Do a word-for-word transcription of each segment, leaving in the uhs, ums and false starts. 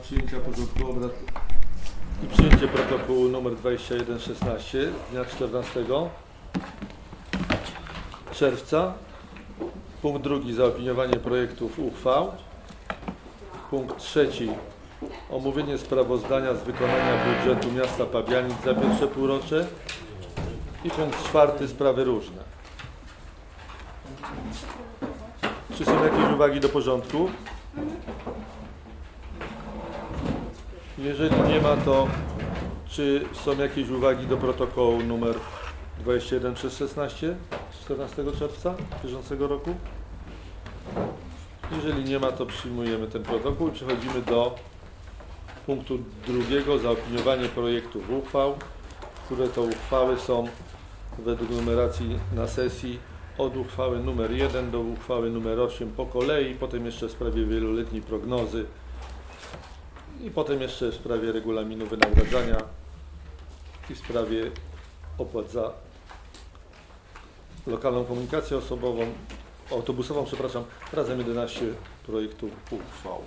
przyjęcia porządku obrad i przyjęcie protokołu nr dwadzieścia jeden szesnaście z dnia czternastego czerwca. Punkt drugi, zaopiniowanie projektów uchwał. Punkt trzeci, omówienie sprawozdania z wykonania budżetu miasta Pabianic za pierwsze półrocze. I punkt czwarty, sprawy różne. Czy są jakieś uwagi do porządku? Jeżeli nie ma, to czy są jakieś uwagi do protokołu numer dwadzieścia jeden przez szesnaście z czternastego czerwca bieżącego roku? Jeżeli nie ma, to przyjmujemy ten protokół i przechodzimy do punktu drugiego, zaopiniowanie projektów uchwał, które to uchwały są według numeracji na sesji od uchwały numer jeden do uchwały numer osiem po kolei, potem jeszcze w sprawie wieloletniej prognozy i potem jeszcze w sprawie regulaminu wynagradzania i w sprawie opłat za lokalną komunikację osobową, autobusową, przepraszam, razem jedenaście projektów uchwał.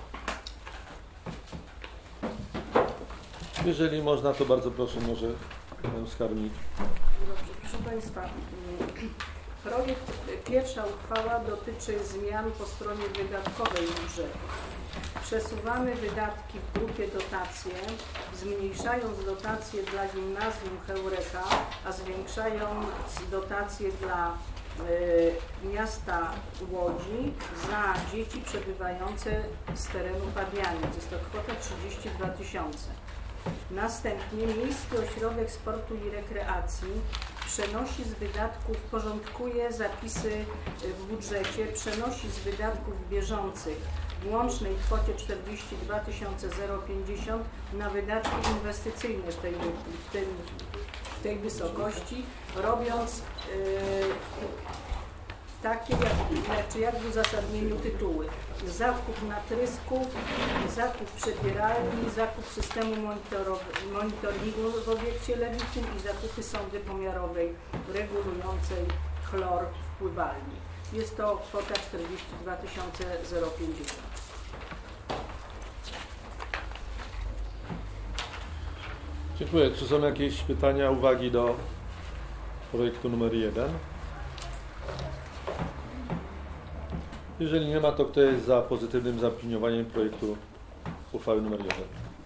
Jeżeli można, to bardzo proszę, może pan skarbnik. Dobrze, proszę Państwa, projekt, pierwsza uchwała dotyczy zmian po stronie wydatkowej budżetu. Przesuwamy wydatki w grupie dotacje, zmniejszając dotacje dla gimnazjum Heureka, a zwiększając dotacje dla y, miasta Łodzi za dzieci przebywające z terenu Pabianic. Jest to kwota trzydzieści dwa tysiące. Następnie Miejski Ośrodek Sportu i Rekreacji przenosi z wydatków, porządkuje zapisy w budżecie, przenosi z wydatków bieżących w łącznej kwocie czterdzieści dwa tysiące pięćdziesiąt na wydatki inwestycyjne w tej, w tej, w tej wysokości, robiąc yy, takie jak, znaczy jak w uzasadnieniu tytuły: zakup natrysków, zakup przebieralni, zakup systemu monitoringu w obiekcie Lewitin i zakupy sondy pomiarowej regulującej chlor w pływalni. Jest to kwota czterdzieści dwa tysiące pięćdziesiąt. Dziękuję. Czy są jakieś pytania, uwagi do projektu numer jeden? Jeżeli nie ma, to kto jest za pozytywnym zaopiniowaniem projektu uchwały numer jeden?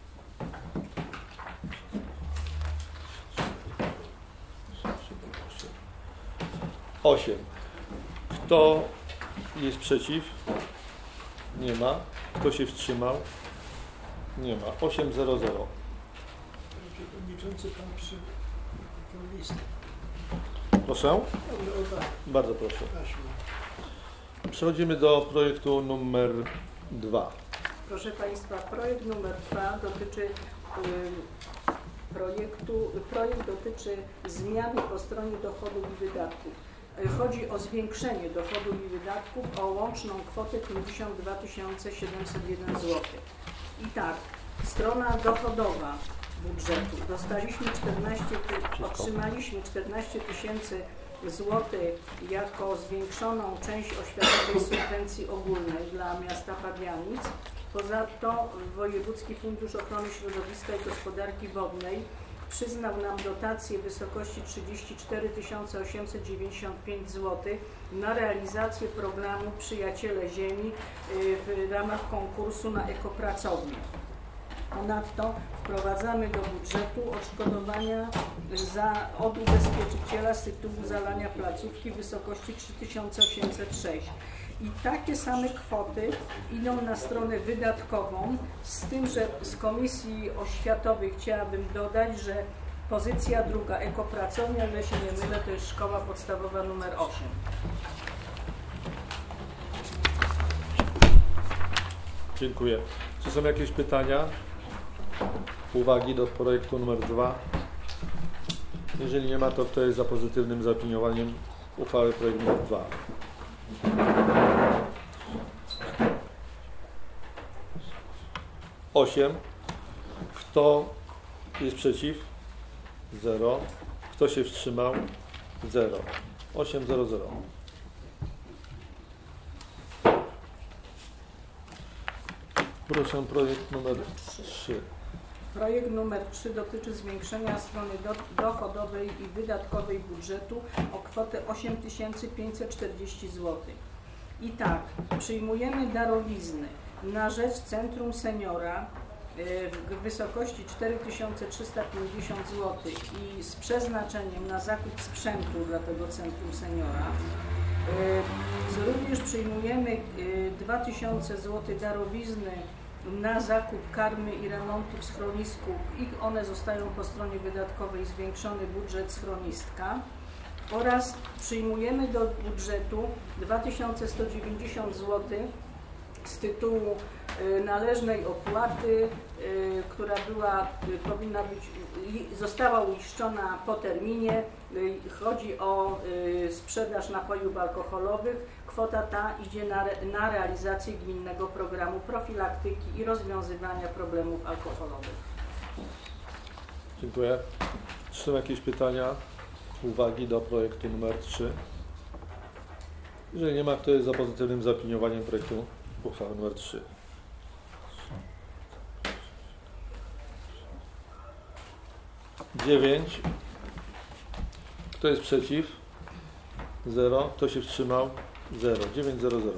osiem. Kto jest przeciw? Nie ma. Kto się wstrzymał? Nie ma. osiem zero zero. Przewodniczący, pan przy tą listę. Proszę? Bardzo proszę. Przechodzimy do projektu numer dwa. Proszę Państwa, projekt numer dwa dotyczy y, projektu, projekt dotyczy zmiany po stronie dochodów i wydatków. Chodzi o zwiększenie dochodów i wydatków o łączną kwotę pięćdziesiąt dwa tysiące siedemset jeden złotych. I tak, strona dochodowa budżetu. Dostaliśmy czternaście, otrzymaliśmy czternaście tysięcy złotych jako zwiększoną część oświatowej subwencji ogólnej dla miasta Pabianic. Ponadto Wojewódzki Fundusz Ochrony Środowiska i Gospodarki Wodnej przyznał nam dotację w wysokości trzydzieści cztery tysiące osiemset dziewięćdziesiąt pięć złotych na realizację programu Przyjaciele Ziemi w ramach konkursu na ekopracownię. Ponadto wprowadzamy do budżetu odszkodowania za, od ubezpieczyciela z tytułu zalania placówki w wysokości trzy tysiące osiemset sześć. I takie same kwoty idą na stronę wydatkową, z tym, że z Komisji Oświatowej chciałabym dodać, że pozycja druga, ekopracownia, że się nie mylę, to jest szkoła podstawowa numer osiem. Dziękuję. Czy są jakieś pytania, uwagi do projektu numer dwa? Jeżeli nie ma, to kto jest za pozytywnym zaopiniowaniem uchwały projektu numer dwa? osiem. Kto jest przeciw? zero. Kto się wstrzymał? zero. osiem zero zero. Proszę, projekt numer trzy. Projekt numer trzy dotyczy zwiększenia strony do, dochodowej i wydatkowej budżetu o kwotę osiem tysięcy pięćset czterdzieści złotych. I tak, przyjmujemy darowizny na rzecz Centrum Seniora w wysokości cztery tysiące trzysta pięćdziesiąt złotych i z przeznaczeniem na zakup sprzętu dla tego Centrum Seniora. Również przyjmujemy dwa tysiące złotych darowizny na zakup karmy i remontu w schronisku i one zostają po stronie wydatkowej zwiększony budżet schronistka oraz przyjmujemy do budżetu dwa tysiące sto dziewięćdziesiąt złotych z tytułu należnej opłaty, która była, powinna być, została uiszczona po terminie. Chodzi o sprzedaż napojów alkoholowych. Kwota ta idzie na, na realizację gminnego programu profilaktyki i rozwiązywania problemów alkoholowych. Dziękuję. Czy są jakieś pytania, uwagi do projektu numer trzy? Jeżeli nie ma, kto jest za pozytywnym zaopiniowaniem projektu uchwały numer trzy? dziewięć. Kto jest przeciw? zero. Kto się wstrzymał? zero. dziewięć zero zero.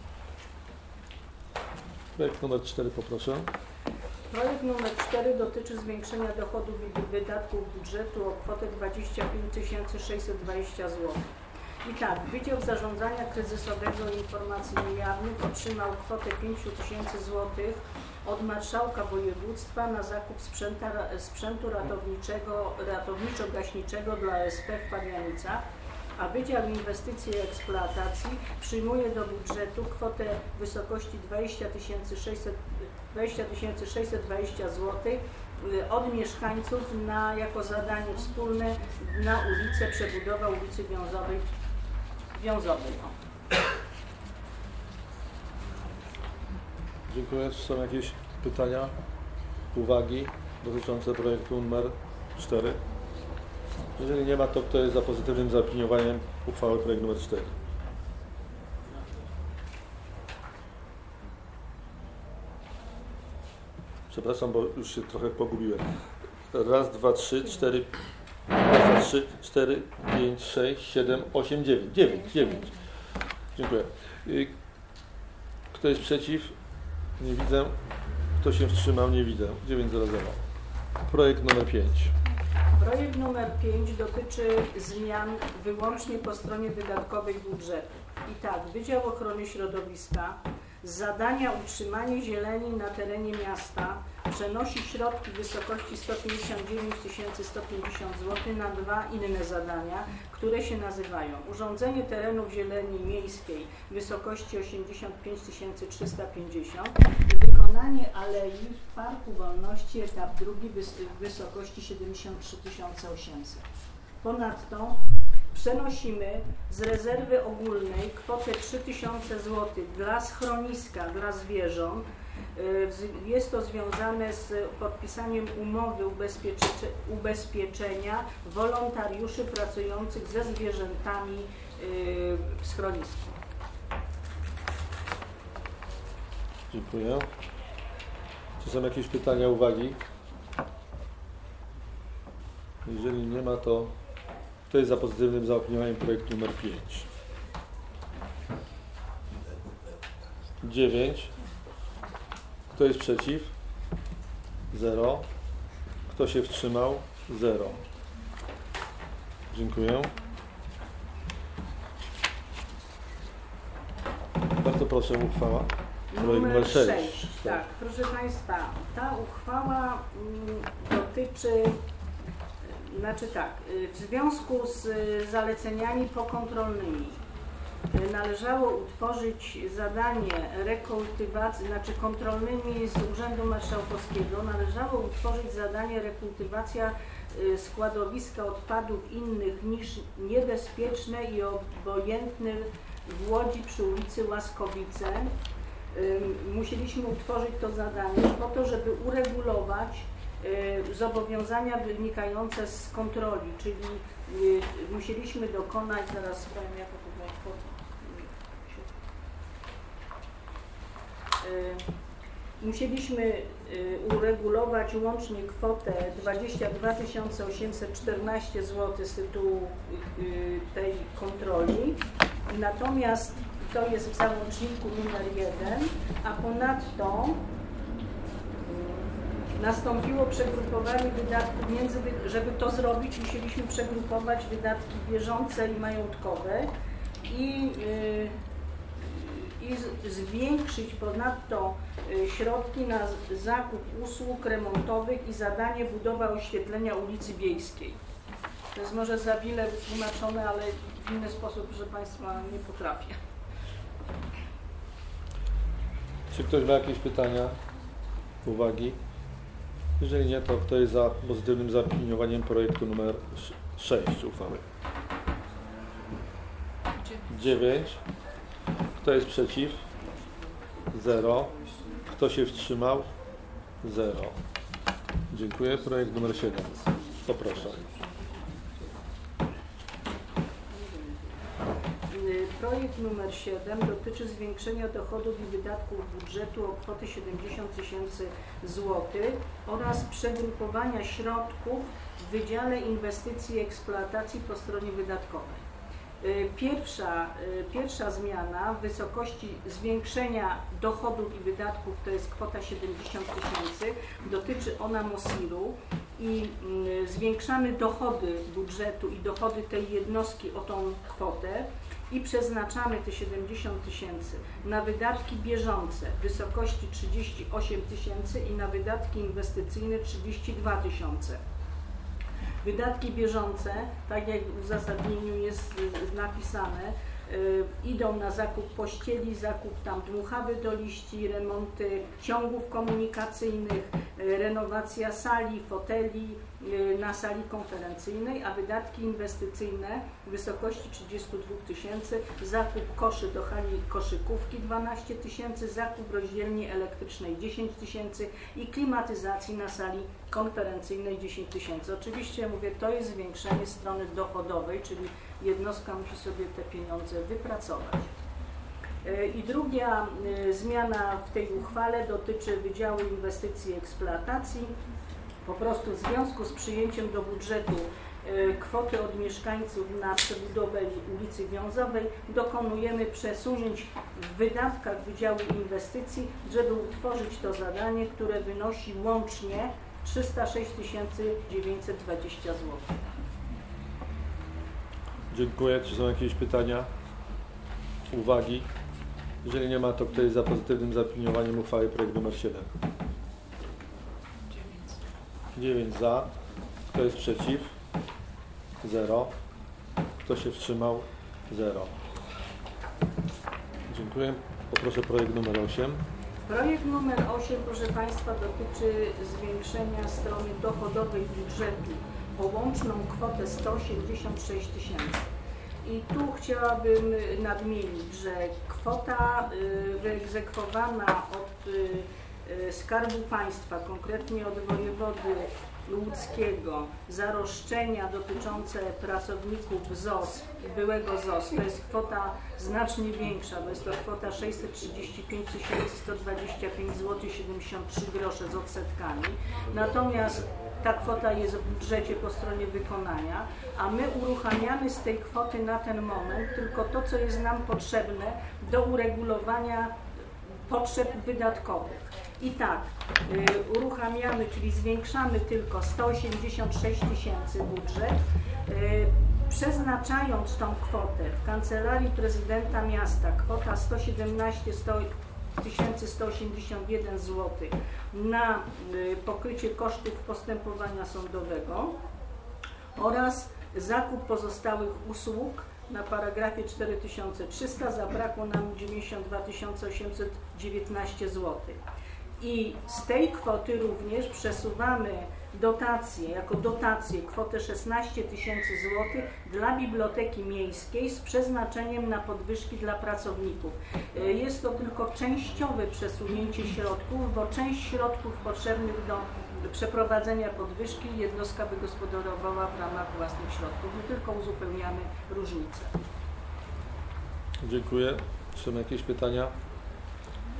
Projekt numer cztery poproszę. Projekt numer cztery dotyczy zwiększenia dochodów i wydatków budżetu o kwotę dwadzieścia pięć tysięcy sześćset dwadzieścia złotych. I tak, Wydział Zarządzania Kryzysowego i Informacji Niejawnych otrzymał kwotę pięć tysięcy złotych od Marszałka Województwa na zakup sprzęta, sprzętu ratowniczego, ratowniczo-gaśniczego dla O S P w Pabianicach, a Wydział Inwestycji i Eksploatacji przyjmuje do budżetu kwotę w wysokości dwadzieścia tysięcy sześćset dwadzieścia złotych od mieszkańców na, jako zadanie wspólne na ulicę, przebudowa ulicy Wiązowej. Wiązowej. Dziękuję. Czy są jakieś pytania, uwagi dotyczące projektu numer cztery? Jeżeli nie ma, to kto jest za pozytywnym zaopiniowaniem uchwały projekt numer cztery? Przepraszam, bo już się trochę pogubiłem. Raz, dwa, trzy, cztery, raz, dwa, trzy, cztery, pięć, sześć, siedem, osiem, dziewięć. Dziewięć, dziewięć. Dziękuję. Kto jest przeciw? Nie widzę. Kto się wstrzymał? Nie widzę. dziewięć zero zero. Projekt numer pięć. Projekt numer pięć dotyczy zmian wyłącznie po stronie wydatkowej budżetu. I tak, Wydział Ochrony Środowiska z zadania utrzymanie zieleni na terenie miasta przenosi środki w wysokości sto pięćdziesiąt dziewięć tysięcy sto pięćdziesiąt złotych na dwa inne zadania, które się nazywają: urządzenie terenów zieleni miejskiej w wysokości osiemdziesiąt pięć tysięcy trzysta pięćdziesiąt i wykonanie alei w Parku Wolności etap drugi w wysokości siedemdziesiąt trzy tysiące osiemset. Ponadto przenosimy z rezerwy ogólnej kwotę trzy tysiące złotych dla schroniska dla zwierząt. Jest to związane z podpisaniem umowy ubezpieczenia wolontariuszy pracujących ze zwierzętami w schronisku. Dziękuję. Czy są jakieś pytania, uwagi? Jeżeli nie ma, to kto jest za pozytywnym zaopiniowaniem projektu numer pięć? dziewięć. Kto jest przeciw? zero. Kto się wstrzymał? zero. Dziękuję. Bardzo proszę, uchwała. Projekt numer sześć. Tak, proszę Państwa, ta uchwała mm, dotyczy, znaczy tak, w związku z zaleceniami pokontrolnymi należało utworzyć zadanie rekultywacji, znaczy kontrolnymi z Urzędu Marszałkowskiego, należało utworzyć zadanie rekultywacja składowiska odpadów innych niż niebezpieczne i obojętne w Łodzi przy ulicy Łaskowice. Musieliśmy utworzyć to zadanie po to, żeby uregulować zobowiązania wynikające z kontroli, czyli musieliśmy dokonać, zaraz powiem jako to było, musieliśmy y, uregulować łącznie kwotę dwadzieścia dwa tysiące osiemset czternaście złotych z tytułu y, tej kontroli. Natomiast to jest w załączniku numer jeden, a ponadto y, nastąpiło przegrupowanie wydatków, między, żeby to zrobić, musieliśmy przegrupować wydatki bieżące i majątkowe i y, i zwiększyć ponadto środki na zakup usług remontowych i zadanie budowa oświetlenia ulicy Wiejskiej. To jest może za wiele wytłumaczone, ale w inny sposób, proszę Państwa, nie potrafię. Czy ktoś ma jakieś pytania, uwagi? Jeżeli nie, to kto jest za pozytywnym zaopiniowaniem projektu numer sześć uchwały? dziewięć. Kto jest przeciw? zero. Kto się wstrzymał? zero. Dziękuję. Projekt numer siedem. Poproszę. Projekt numer siedem dotyczy zwiększenia dochodów i wydatków budżetu o kwotę siedemdziesiąt tysięcy złotych oraz przegrupowania środków w Wydziale Inwestycji i Eksploatacji po stronie wydatkowej. Pierwsza, pierwsza zmiana w wysokości zwiększenia dochodów i wydatków, to jest kwota siedemdziesiąt tysięcy, dotyczy ona MOSIR-u i zwiększamy dochody budżetu i dochody tej jednostki o tą kwotę i przeznaczamy te siedemdziesiąt tysięcy na wydatki bieżące w wysokości trzydzieści osiem tysięcy i na wydatki inwestycyjne trzydzieści dwa tysiące. Wydatki bieżące, tak jak w uzasadnieniu jest napisane, y, idą na zakup pościeli, zakup tam dmuchawy do liści, remonty ciągów komunikacyjnych, y, renowacja sali, foteli y, na sali konferencyjnej, a wydatki inwestycyjne w wysokości trzydzieści dwa tysięcy, zakup koszy do hali koszykówki dwanaście tysięcy, zakup rozdzielni elektrycznej dziesięć tysięcy i klimatyzacji na sali konferencyjnej dziesięć tysięcy. Oczywiście mówię, to jest zwiększenie strony dochodowej, czyli jednostka musi sobie te pieniądze wypracować. I druga zmiana w tej uchwale dotyczy Wydziału Inwestycji i Eksploatacji. Po prostu w związku z przyjęciem do budżetu kwoty od mieszkańców na przebudowę ulicy Wiązowej dokonujemy przesunięć w wydatkach Wydziału Inwestycji, żeby utworzyć to zadanie, które wynosi łącznie trzysta sześć tysięcy dziewięćset dwadzieścia złotych. Dziękuję. Czy są jakieś pytania, uwagi? Jeżeli nie ma, to kto jest za pozytywnym zaopiniowaniem uchwały projekt numer siedem? dziewięć za. Kto jest przeciw? zero. Kto się wstrzymał? zero. Dziękuję. Poproszę projekt numer osiem. Projekt numer osiem, proszę Państwa, dotyczy zwiększenia strony dochodowej budżetu o łączną kwotę sto osiemdziesiąt sześć tysięcy. I tu chciałabym nadmienić, że kwota wyegzekwowana od Skarbu Państwa, konkretnie od wojewody łódzkiego, za roszczenia dotyczące pracowników Z O S, byłego Z O S, to jest kwota znacznie większa, bo jest to kwota sześćset trzydzieści pięć tysięcy sto dwadzieścia pięć złotych siedemdziesiąt trzy grosze z odsetkami. Natomiast ta kwota jest w budżecie po stronie wykonania, a my uruchamiamy z tej kwoty na ten moment tylko to, co jest nam potrzebne do uregulowania potrzeb wydatkowych. I tak, y, uruchamiamy, czyli zwiększamy tylko sto osiemdziesiąt sześć tysięcy budżet, y, przeznaczając tą kwotę w Kancelarii Prezydenta Miasta, kwota sto siedemnaście tysięcy sto osiemdziesiąt jeden złotych na y, pokrycie kosztów postępowania sądowego oraz zakup pozostałych usług na paragrafie cztery tysiące trzysta, zabrakło nam dziewięćdziesiąt dwa tysiące osiemset dziewiętnaście złotych. I z tej kwoty również przesuwamy dotacje, jako dotację kwotę szesnaście tysięcy złotych dla Biblioteki Miejskiej z przeznaczeniem na podwyżki dla pracowników. Jest to tylko częściowe przesunięcie środków, bo część środków potrzebnych do przeprowadzenia podwyżki jednostka wygospodarowała w ramach własnych środków. My tylko uzupełniamy różnicę. Dziękuję. Czy są jakieś pytania?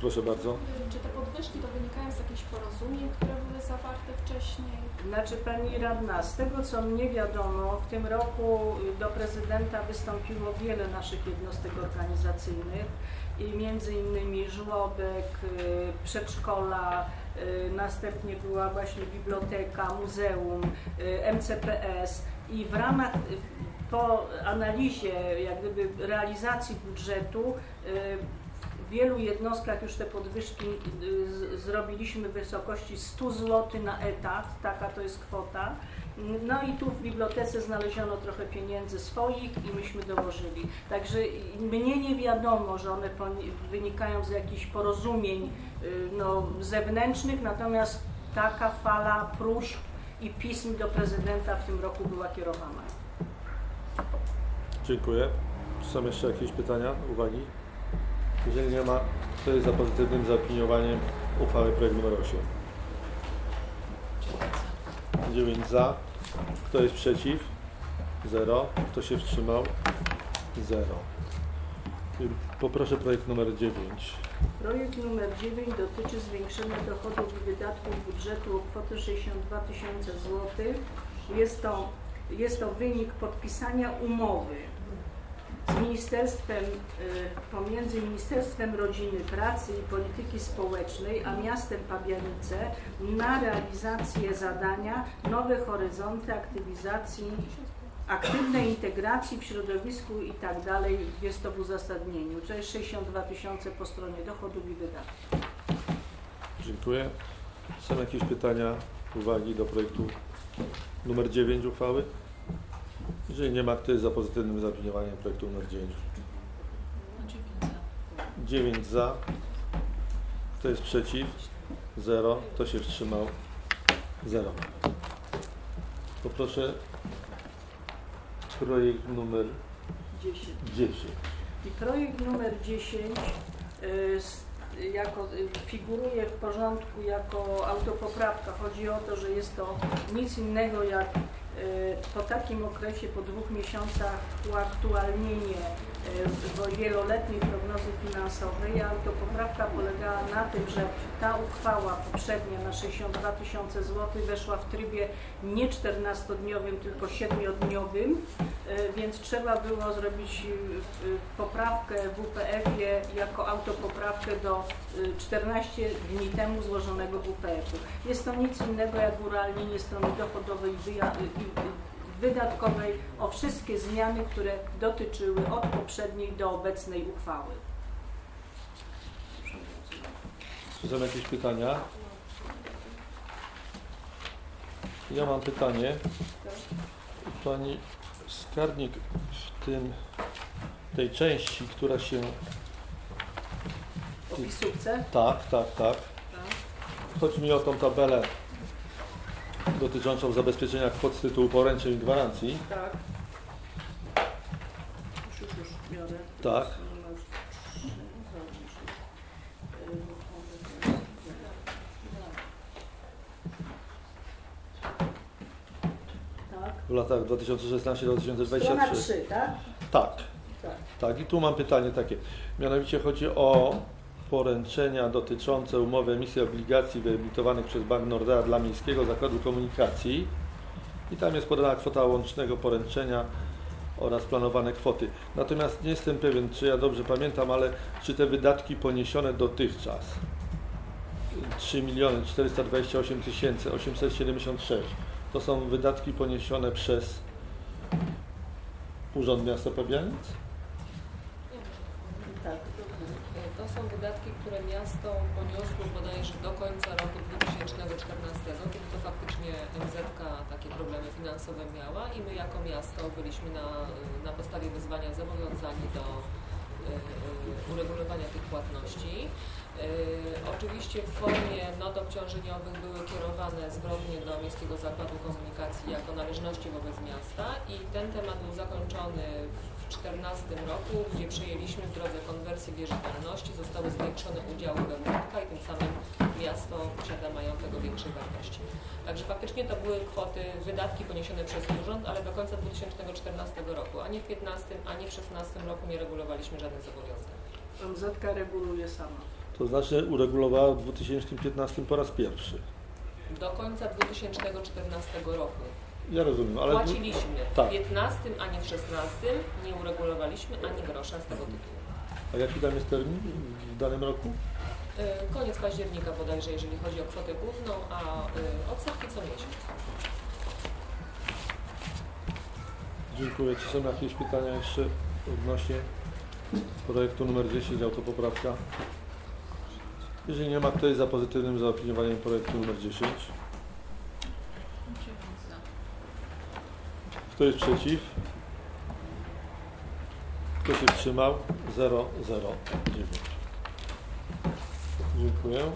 Proszę bardzo. Czy te podwyżki to wynikają z jakichś porozumień, które były zawarte wcześniej? Znaczy Pani Radna, z tego co mnie wiadomo, w tym roku do prezydenta wystąpiło wiele naszych jednostek organizacyjnych i między innymi żłobek, przedszkola, następnie była właśnie biblioteka, muzeum, M C P S i w ramach, po analizie jak gdyby realizacji budżetu w wielu jednostkach już te podwyżki zrobiliśmy w wysokości sto złotych na etat, taka to jest kwota. No i tu w bibliotece znaleziono trochę pieniędzy swoich i myśmy dołożyli. Także mnie nie wiadomo, że one wynikają z jakichś porozumień no, zewnętrznych, natomiast taka fala próśb i pism do prezydenta w tym roku była kierowana. Dziękuję. Czy są jeszcze jakieś pytania, uwagi? Jeżeli nie ma, kto jest za pozytywnym zaopiniowaniem uchwały projekt numer osiem? dziewięć za. Kto jest przeciw? zero. Kto się wstrzymał? zero. Poproszę projekt numer dziewięć. Projekt numer dziewięć dotyczy zwiększenia dochodów i wydatków budżetu o kwotę sześćdziesiąt dwa tysiące złotych. Jest to, jest to wynik podpisania umowy z Ministerstwem, pomiędzy Ministerstwem Rodziny, Pracy i Polityki Społecznej a miastem Pabianice na realizację zadania Nowe Horyzonty aktywizacji, aktywnej integracji w środowisku i tak dalej. Jest to w uzasadnieniu. To jest sześćdziesiąt dwa tysiące po stronie dochodów i wydatków. Dziękuję. Są jakieś pytania, uwagi do projektu numer dziewięć uchwały? Jeżeli nie ma, kto jest za pozytywnym zaopiniowaniem projektu numer dziewięć? dziewięć za. Kto jest przeciw? zero. Kto się wstrzymał? zero. Poproszę projekt numer dziesięć. I projekt numer dziesięć y, jako, y, figuruje w porządku jako autopoprawka. Chodzi o to, że jest to nic innego jak po takim okresie, po dwóch miesiącach uaktualnienie wieloletniej prognozy finansowej, a autopoprawka polegała na tym, że ta uchwała poprzednia na sześćdziesiąt dwa tysiące złotych weszła w trybie nie czternastodniowym, tylko siedmiodniowym, więc trzeba było zrobić poprawkę w U P F-ie jako autopoprawkę do czternastu dni temu złożonego w U P F-u. Jest to nic innego jak urealnienie strony dochodowej i wydatkowej o wszystkie zmiany, które dotyczyły od poprzedniej do obecnej uchwały. Czy są jakieś pytania? Ja mam pytanie. Pani skarbnik w tym, tej części, która się... O pisówce? Tak, tak, tak. Chodzi mi o tą tabelę dotyczącą zabezpieczenia kwot z tytułu poręczeń i gwarancji. Tak. Już, już, już biorę. Tak. Tak. W latach dwa tysiące szesnasty do dwa tysiące dwudziestego Strona trzeciego. trzy, tak? Tak. Tak. Tak, i tu mam pytanie takie. Mianowicie chodzi o poręczenia dotyczące umowy emisji obligacji wyemitowanych przez Bank Nordea dla Miejskiego Zakładu Komunikacji i tam jest podana kwota łącznego poręczenia oraz planowane kwoty. Natomiast nie jestem pewien, czy ja dobrze pamiętam, ale czy te wydatki poniesione dotychczas trzy miliony czterysta dwadzieścia osiem tysięcy osiemset siedemdziesiąt sześć to są wydatki poniesione przez Urząd Miasta Pabianic? Tak. To są wydatki, które miasto poniosło bodajże do końca roku dwa tysiące czternastego, kiedy to faktycznie M Z K takie problemy finansowe miała i my jako miasto byliśmy na, na podstawie wezwania zobowiązani do y, uregulowania tych płatności. Y, oczywiście w formie not obciążeniowych były kierowane zwrotnie do Miejskiego Zakładu Komunikacji jako należności wobec miasta i ten temat był zakończony w dwa tysiące czternastym roku, gdzie przejęliśmy w drodze konwersji wierzytelności, zostały zwiększone udziały we M Z K i tym samym miasto posiada majątek o większej wartości. Także faktycznie to były kwoty, wydatki poniesione przez urząd, ale do końca dwa tysiące czternastego roku, ani w piętnastym, ani w szesnastym roku nie regulowaliśmy żadnych zobowiązań. M Z K reguluje sama. To To znaczy uregulowała w dwa tysiące piętnastym po raz pierwszy. Do końca dwa tysiące czternastego roku. Ja rozumiem, ale... Płaciliśmy tak. w piętnastym, a nie w szesnastym. Nie uregulowaliśmy ani grosza z tego tytułu. A jaki tam jest termin w danym roku? Y, Koniec października bodajże, jeżeli chodzi o kwotę główną, a y, odsetki co miesiąc. Dziękuję. Czy są jakieś pytania jeszcze odnośnie projektu numer dziesięć, autopoprawka? Jeżeli nie ma, kto jest za pozytywnym zaopiniowaniem projektu numer dziesięć? Kto jest przeciw? Kto się wstrzymał? zero zero dziewięć. Dziękuję.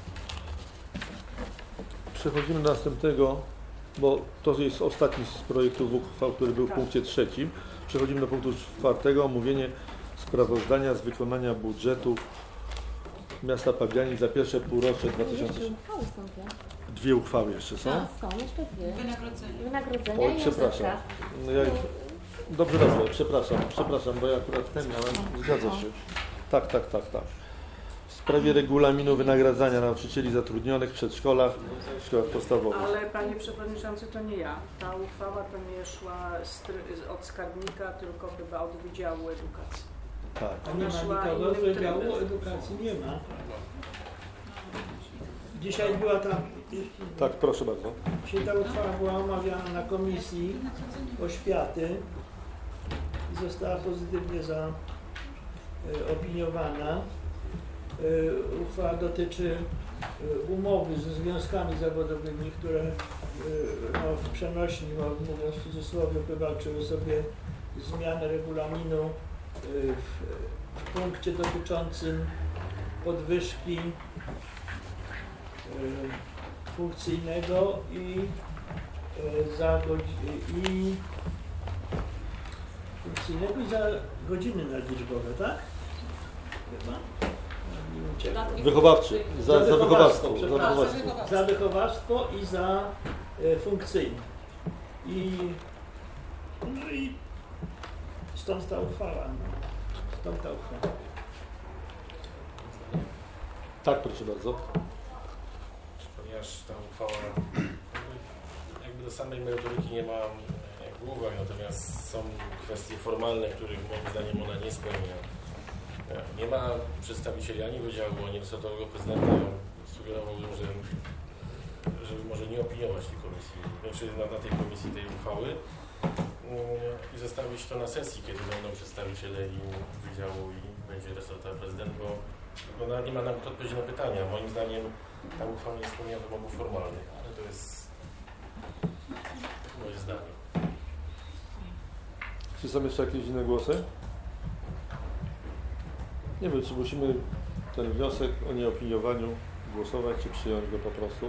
Przechodzimy do następnego, bo to jest ostatni z projektów uchwał, który był w punkcie trzecim. Przechodzimy do punktu czwartego, omówienie sprawozdania z wykonania budżetu miasta Pabianic za pierwsze półrocze dwa tysiące... Uchwały są dwie. Dwie uchwały jeszcze są? Są jeszcze dwie. Wynagrodzenie. Wynagrodzenia Oj, i przepraszam. M Z K. No ja... Dobrze, dobrze, przepraszam, przepraszam, bo ja akurat ten miałem, zgadza się. Tak, tak, tak, tak. W sprawie regulaminu wynagradzania nauczycieli zatrudnionych w przedszkolach, w szkołach podstawowych. Ale panie przewodniczący, to nie ja. Ta uchwała to nie szła stry- od skarbnika, tylko chyba od Wydziału Edukacji. Tak. A nie ma Szła nikogo z innym Wydziału trybem. Edukacji, nie ma. Dzisiaj była ta, Tak, proszę bardzo. dzisiaj ta uchwała była omawiana na Komisji Oświaty i została pozytywnie zaopiniowana. Uchwała dotyczy y, umowy ze związkami zawodowymi, które y, no, w przenośni, mówiąc w cudzysłowie, wywalczyły sobie zmianę regulaminu y, w, w punkcie dotyczącym podwyżki y, funkcyjnego i, y, za godzi- i funkcyjnego i za godziny nadliczbowe, tak? Chyba? Mi uciekło. Wychowawczy, za, za wychowawstwo. Za przepraszam. wychowawstwo. Za wychowawstwo i za e, funkcyjne. I, no i stąd ta uchwała. No. Stąd ta uchwała. Tak, proszę bardzo. Ponieważ ta uchwała jakby do samej merytoryki nie ma jakby uwag, natomiast są kwestie formalne, których moim zdaniem ona nie spełnia. Nie ma przedstawicieli ani Wydziału, ani Resortowego Prezydenta. Sugerowałbym, że, żeby może nie opiniować tej komisji, znaczy na, na tej komisji tej uchwały i zostawić to na sesji, kiedy będą przedstawiciele i Wydziału i będzie Resortowy Prezydent, bo, bo nawet nie ma nam kto odpowiedzieć na pytania. Moim zdaniem ta uchwała nie spełnia wymogów formalnych, ale to jest moje zdanie. Czy są jeszcze jakieś inne głosy? Nie wiem, czy musimy ten wniosek o nieopiniowaniu głosować, czy przyjąć go po prostu.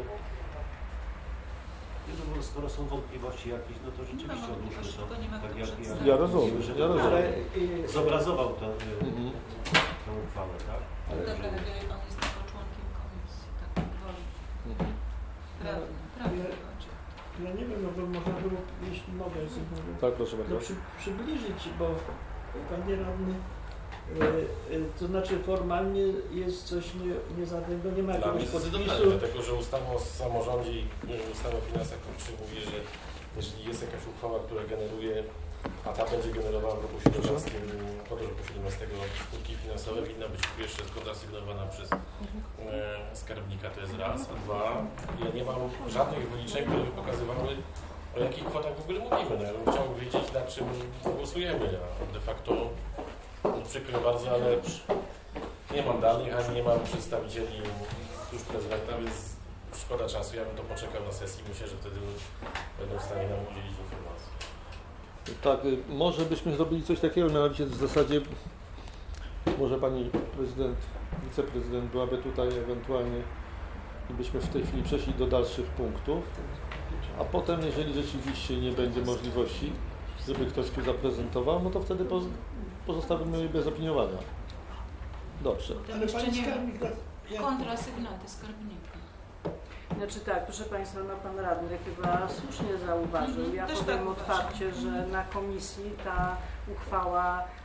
No bo skoro są wątpliwości jakieś, no to rzeczywiście odłóżmy to. Tak jak, jak, Ja rozumiem, żeby ja rozumiem. Ale, y, zobrazował tę, Mhm. tę uchwałę, tak? ale, Dobra, jeżeli pan jest tylko członkiem komisji, tak woli. Mhm. Prawnie, prawnie chodzi. ja nie wiem, no bo można było, jeśli mogę, jeśli mogę Tak, proszę no, bardzo. przy, przybliżyć, bo panie radny, y, y, to znaczy formalnie jest coś nie, niezanego, nie ma Dla mnie jakiegoś zdecydowanie, podpisu. dlatego że ustawa o samorządzie i ustawa o finansach publicznych mówi, że jeżeli jest jakaś uchwała, która generuje, a ta będzie generowała w roku siedemnastym, po to roku siedemnastego skutki finansowe, winna być po pierwsze zgoda sygnowana przez e, skarbnika, to jest raz, a dwa, ja nie mam żadnych wyliczeń, które by pokazywały, o jakich kwotach w ogóle mówimy. No, ja bym chciał wiedzieć, nad czym głosujemy, a de facto no, przykro bardzo, ale nie mam danych, ani nie mam przedstawicieli tuż prezydenta, więc szkoda czasu, ja bym to poczekał na sesji, myślę, że wtedy będą w stanie nam udzielić informacji. Tak, y, może byśmy zrobili coś takiego, mianowicie w zasadzie może pani prezydent, wiceprezydent byłaby tutaj ewentualnie i byśmy w tej chwili przeszli do dalszych punktów, a potem, jeżeli rzeczywiście nie będzie możliwości, żeby ktoś tu zaprezentował, no to wtedy poz pozostawimy bez opiniowania. Dobrze. Ale pani skarbnik, jak, Kontrasygnaty skarbnika. Znaczy tak, proszę Państwa, no Pan Radny chyba słusznie zauważył. Ja Też powiem tak otwarcie, że na komisji ta uchwała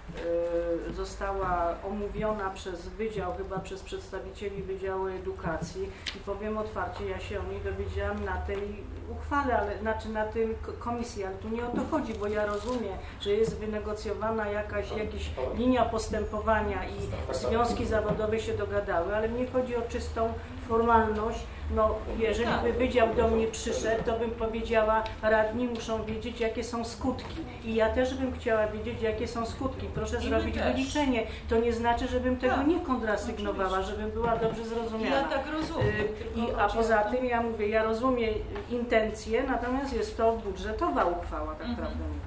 y, została omówiona przez Wydział, chyba przez przedstawicieli Wydziału Edukacji i powiem otwarcie, ja się o niej dowiedziałam na tej uchwale, ale znaczy na tej komisji, ale tu nie o to chodzi, bo ja rozumiem, że jest wynegocjowana jakaś, jakaś linia postępowania i związki zawodowe się dogadały, ale mnie chodzi o czystą formalność. No, jeżeli by wydział do mnie przyszedł, to bym powiedziała, radni muszą wiedzieć, jakie są skutki. I ja też bym chciała wiedzieć, jakie są skutki. Proszę I zrobić wyliczenie. To nie znaczy, żebym tego tak, nie kontrasygnowała, żebym była dobrze zrozumiana. Ja tak rozumiem. Y, I, a poza tym ja mówię, ja rozumiem intencje, natomiast jest to budżetowa uchwała, tak Mhm. prawdę mówiąc.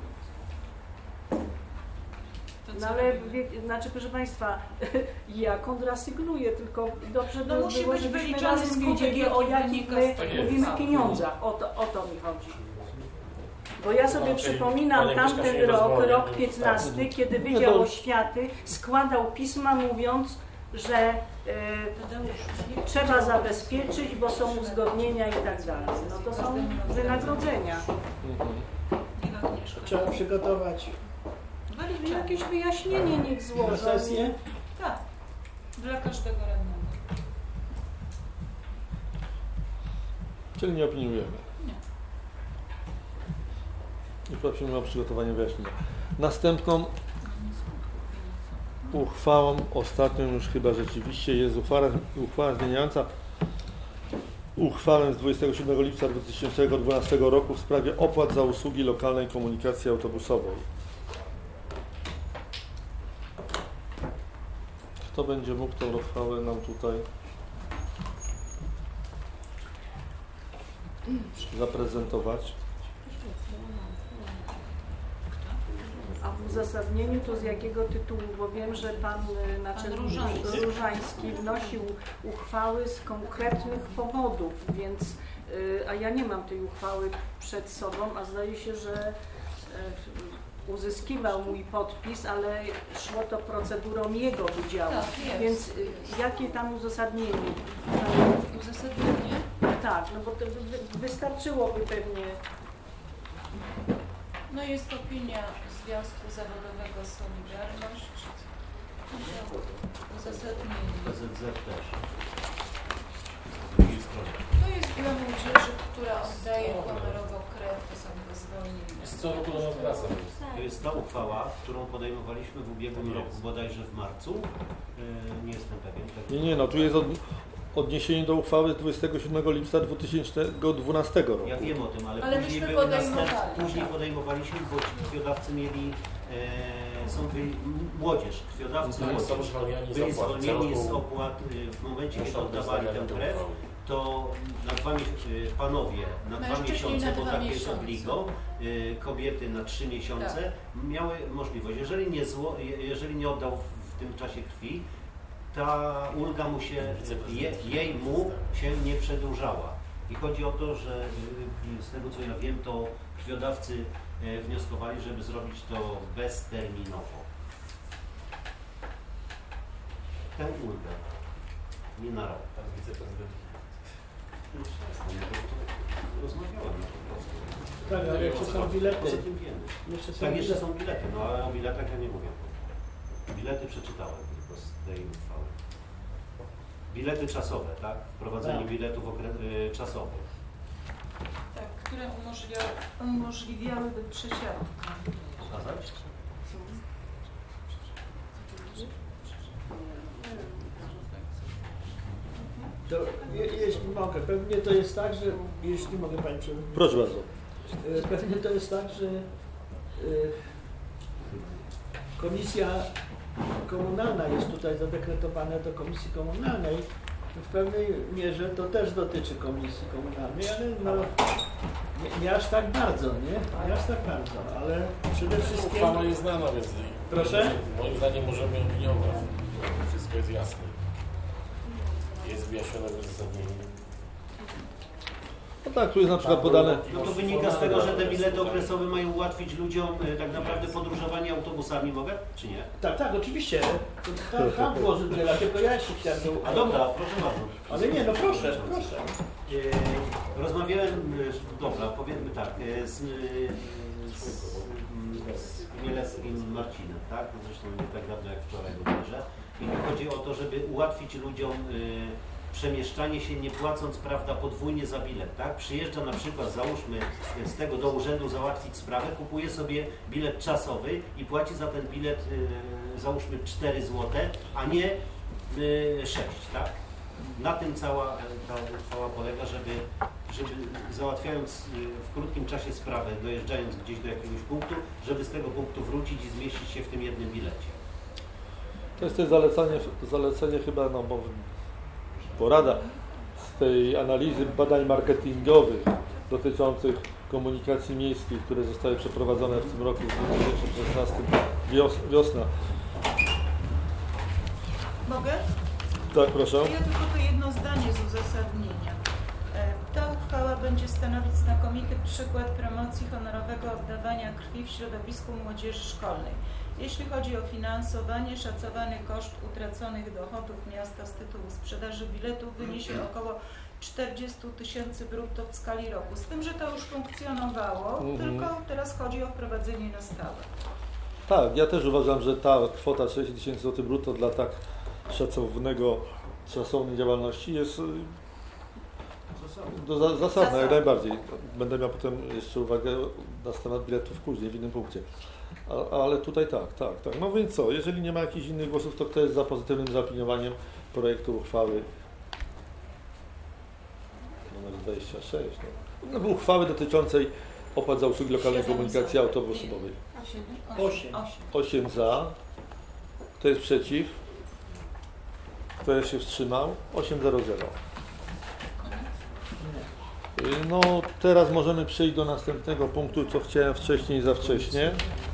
To co No ale, robimy? wie, znaczy proszę Państwa, ja kontrasygnuję, tylko dobrze No by musi było, być żebyśmy wyliczony razem skutek, wiedzieli, jaki o jakich wynika my z tego mówimy uchwały. pieniądzach. O to, o to mi chodzi. Bo ja sobie No, czyli przypominam Pani Agnieszka tamten się rok, rozwodzi, rok więc piętnasty, tak. kiedy Nie, Wydział to- Oświaty składał pisma mówiąc, że e, trzeba zabezpieczyć, bo są uzgodnienia i tak dalej. No to są wynagrodzenia. Mhm. Niech Agnieszka. Trzeba przygotować Wyliczenie. Jakieś wyjaśnienie niech na złożą. sesję. Tak. Dla każdego radnego. Czyli nie opiniujemy. Nie. I prosimy o przygotowanie wyjaśnienia. Następną uchwałą, ostatnią już chyba rzeczywiście, jest uchwała, uchwała zmieniająca uchwałę z dwudziestego siódmego lipca dwa tysiące dwunastego roku w sprawie opłat za usługi lokalnej komunikacji autobusowej. Kto będzie mógł tę uchwałę nam tutaj zaprezentować? A w uzasadnieniu to z jakiego tytułu? Bo wiem, że pan y, naczelnik Różański. Różański wnosił uchwały z konkretnych powodów, więc y, a ja nie mam tej uchwały przed sobą, a zdaje się, że y, uzyskiwał mój podpis, ale szło to procedurą jego wydziału. Tak, jest. Więc y, jakie tam uzasadnienie? Uzasadnienie. Tak, no bo to wy, wystarczyłoby pewnie. No jest opinia Związku Zawodowego Solidarność. Uzasadnienie. P Z Z też. To jest dla młodzieży, która oddaje honorowo krew, to są zwolnienia. Z co roku nowa praca jest. To jest ta uchwała, którą podejmowaliśmy w ubiegłym roku, bodajże w marcu. Yy, nie jestem pewien. Tak. Nie, nie, no tu jest od, odniesienie do uchwały z dwudziestego siódmego lipca dwa tysiące dwunastego roku. Ja wiem o tym, ale Ale później myśmy były podejmowali. następne, później podejmowaliśmy, bo ci krwiodawcy mieli, e, są byli młodzież, krwiodawcy Mhm. Są młodzież. zwolnieni z Byli opłat. zwolnieni Co z roku opłat y, w momencie, kiedy muszą oddawali dostać tę tę krew, uchwałę. to na dwa miesiące, panowie na dwa Mężczyźni miesiące, na bo dwa takie jest miesiące. obligo, y, kobiety na trzy miesiące miały możliwość, jeżeli nie, zło, je- jeżeli nie oddał w, w tym czasie krwi, ta ulga mu się, je, jej mu się nie przedłużała. I chodzi o to, że y, z tego co ja wiem, to krwiodawcy y, wnioskowali, żeby zrobić to bezterminowo. Tę ulgę. Nie na rok. Pan wiceprezydent. Rozmawiałem no po prostu. Tak, ale jeszcze są bilety. Poza tym wiemy. Jeszcze są Tak, jeszcze bilety. są bilety, no ale o biletach ja nie mówię. Bilety przeczytałem tylko z tej uchwały. Bilety czasowe, tak? Wprowadzenie Tak. biletów okre- y, czasowych. Tak, które umożliwia, umożliwiałyby przesiadkę. Pokazać? To, je, jeśli mogę, pewnie to jest tak, że jeśli mogę Pani Przewodniczący, Proszę bardzo. e, pewnie to jest tak, że e, komisja komunalna jest tutaj zadekretowana do komisji komunalnej. W pewnej mierze to też dotyczy komisji komunalnej, ale no, nie, nie aż tak bardzo, nie? Nie aż tak bardzo, ale przede wszystkim... Uchwała jest znana, więc Proszę? moim zdaniem możemy opiniować. Wszystko jest jasne. Jest wyjaśnione w uzasadnieniu. No tak, tu jest na przykład podane... No to wynika z tego, że te bilety okresowe mają ułatwić ludziom e, tak naprawdę podróżowanie autobusami, mogę? Czy nie? Tak, tak, oczywiście. To, tam, tam było Żydziela, tylko ja się chciałem... Do... A dobra, proszę bardzo. Ale nie, no proszę, proszę. E, rozmawiałem, e, dobra, powiedzmy tak, e, z, e, z, z Chmielewskim Marcinem, tak? Zresztą nie tak dawno jak wczoraj bodajże. I tu chodzi o to, żeby ułatwić ludziom e, przemieszczanie się nie płacąc, prawda, podwójnie za bilet, tak? Przyjeżdża na przykład, załóżmy, z tego do urzędu załatwić sprawę, kupuje sobie bilet czasowy i płaci za ten bilet, yy, załóżmy, cztery złote, a nie yy, sześć, tak? Na tym cała ta uchwała polega, żeby, żeby załatwiając w krótkim czasie sprawę, dojeżdżając gdzieś do jakiegoś punktu, żeby z tego punktu wrócić i zmieścić się w tym jednym bilecie. To jest też zalecenie, zalecenie chyba, no bo porada z tej analizy badań marketingowych dotyczących komunikacji miejskiej, które zostały przeprowadzone w tym roku, w dwa tysiące szesnastym, wios, wiosna. Mogę? Tak, proszę. Ja tylko to jedno zdanie z uzasadnienia. Ta uchwała będzie stanowić znakomity przykład promocji honorowego oddawania krwi w środowisku młodzieży szkolnej. Jeśli chodzi o finansowanie, szacowany koszt utraconych dochodów miasta z tytułu sprzedaży biletów wyniesie około czterdzieści tysięcy brutto w skali roku. Z tym, że to już funkcjonowało, mhm. tylko teraz chodzi o wprowadzenie na stałe. Tak, ja też uważam, że ta kwota trzydzieści tysięcy złotych brutto dla tak szacownego, szacownej działalności jest do, za, zasadna, jak najbardziej. Będę miał potem jeszcze uwagę na temat biletów później, w innym punkcie. A, ale tutaj tak, tak, tak. No więc co, jeżeli nie ma jakichś innych głosów, to kto jest za pozytywnym zaopiniowaniem projektu uchwały numer dwadzieścia sześć, no. No, uchwały dotyczącej opłat za usługi lokalnej komunikacji autobusowej. osiem. osiem za. Kto jest przeciw? Kto się wstrzymał? osiem zero zero. No teraz możemy przejść do następnego punktu, co chciałem wcześniej za wcześnie.